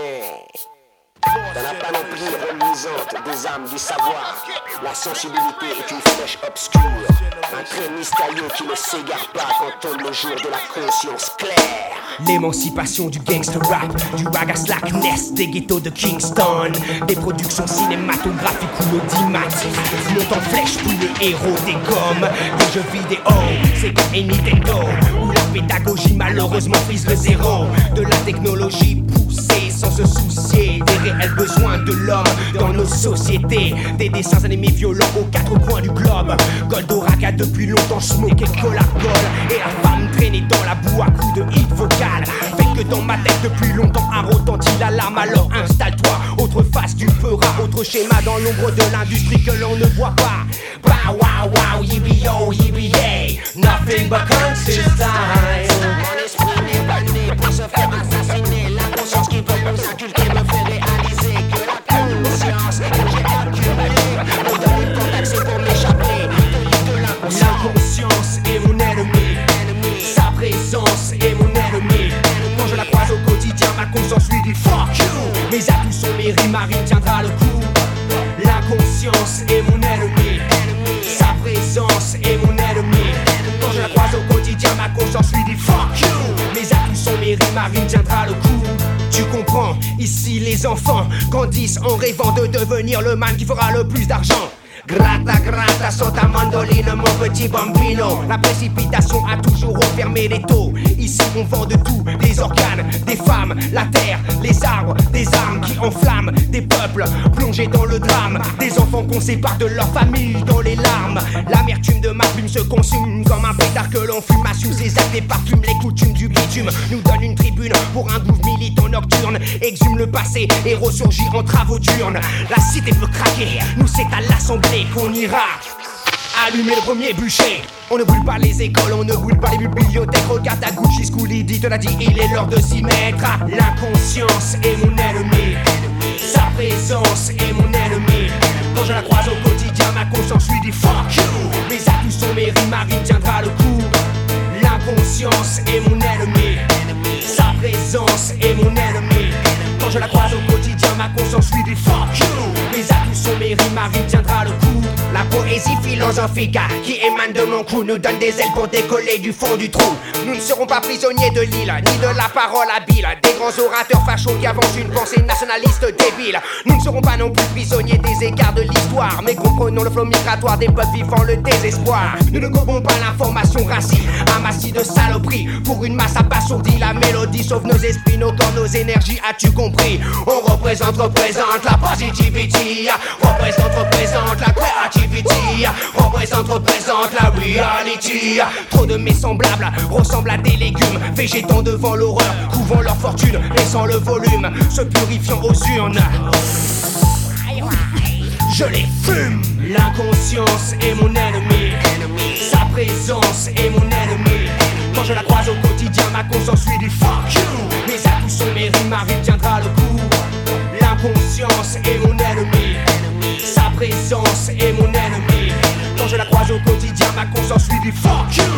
Dans la panoplie reluisante des âmes du savoir, la sensibilité est une flèche obscure, un trait mystérieux qui ne s'égare pas quand tombe le jour de la conscience claire. L'émancipation du gangster rap, du raga slackness, des ghettos de Kingston, des productions cinématographiques ou audimatiques, montent en flèche tous les héros des gommes, des jeux vidéo, Sega et Nintendo, où la pédagogie malheureusement frise le zéro, de la technologie poussée sans se soucier des réels besoins de l'homme dans nos sociétés, des dessins animés violents aux quatre coins du globe. Goldorak a depuis longtemps smoké Cola-Cola et la femme traînée dans la boue à coups de hit vocal. Fait que dans ma tête depuis longtemps a retenti l'alarme, alors installe-toi. Autre face du peura, autre schéma dans l'ombre de l'industrie que l'on ne voit pas. Bah wow wow, yibi-yo, yibi-yay, nothing but conscious time. Mon esprit n'est pas né pour se faire assassiner. La conscience qui veut nous inculquer me fait réaliser que la conscience que j'ai accumulée me donne le temps d'accès pour m'échapper de l'inconscient. L'inconscience est mon ennemi, sa présence est mon ennemi. Quand je la croise au quotidien, ma conscience lui dit fuck you. Mes atouts sont mes rimes, ma rime tiendra le coup. L'inconscience est mon ennemi, sa présence est mon ennemi. Quand je la croise au quotidien, ma conscience lui dit fuck you. Mes atouts sont mes rimes, ma rime tiendra le coup. Tu comprends, ici les enfants grandissent en rêvant de devenir le man qui fera le plus d'argent. Grata grata sur ta mandoline mon petit bambino. La précipitation a toujours enfermé les taux. Ici on vend de tout, des organes, des femmes, la terre, les arbres, des armes qui enflamment des peuples plongés dans le drame. Des enfants qu'on sépare de leur famille dans les larmes. L'amertume de ma plume se consume comme un pétard que l'on fume. Assume ses actes et parfume les coutumes du bitume. Nous donne une tribune pour un groove militant nocturne. Exhume le passé et ressurgit en travaux diurnes. La cité peut craquer, nous c'est à l'assemblée qu'on ira allumer le premier bûcher. On ne brûle pas les écoles, on ne brûle pas les bibliothèques. Regarde à Gucci, Scoolidi te l'a dit, il est l'heure de s'y mettre. L'inconscience est mon ennemi, sa présence est mon ennemi. Quand je la croise au quotidien, ma conscience lui dit fuck you. Mes atouts sont mes rimes, ma rime tiendra le coup. L'inconscience est mon ennemi, sa présence est mon ennemi. Quand je la croise au quotidien, ma conscience lui dit fuck you. Mes atouts sont mes rimes, ma rime tiendra le coup. La poésie philosophique qui émane de mon cou nous donne des ailes pour décoller du fond du trou. Nous ne serons pas prisonniers de l'île, ni de la parole habile des grands orateurs fachos qui avancent une pensée nationaliste débile. Nous ne serons pas non plus prisonniers des écarts de l'histoire, mais comprenons le flot migratoire des peuples vivant le désespoir. Nous ne gobons pas l'information racine, un massif de saloperies pour une masse abasourdie. La mélodie sauve nos esprits, nos corps, nos énergies, as-tu compris? On représente la positivity, représente la créativité, représente la reality. Trop de mes semblables ressemblent à des légumes, végétant devant l'horreur, couvant leur fortune, laissant le volume, se purifiant aux urnes. Je les fume. L'inconscience est mon ennemi, sa présence est mon ennemi. Quand je la croise au quotidien, ma conscience lui dit fuck you. Mes atouts sont mes rimes, ma rime tiendra le coup. L'inconscience est mon ennemi, sa présence est mon ennemi. Quand je la croise au quotidien, ma conscience lui dit fuck you.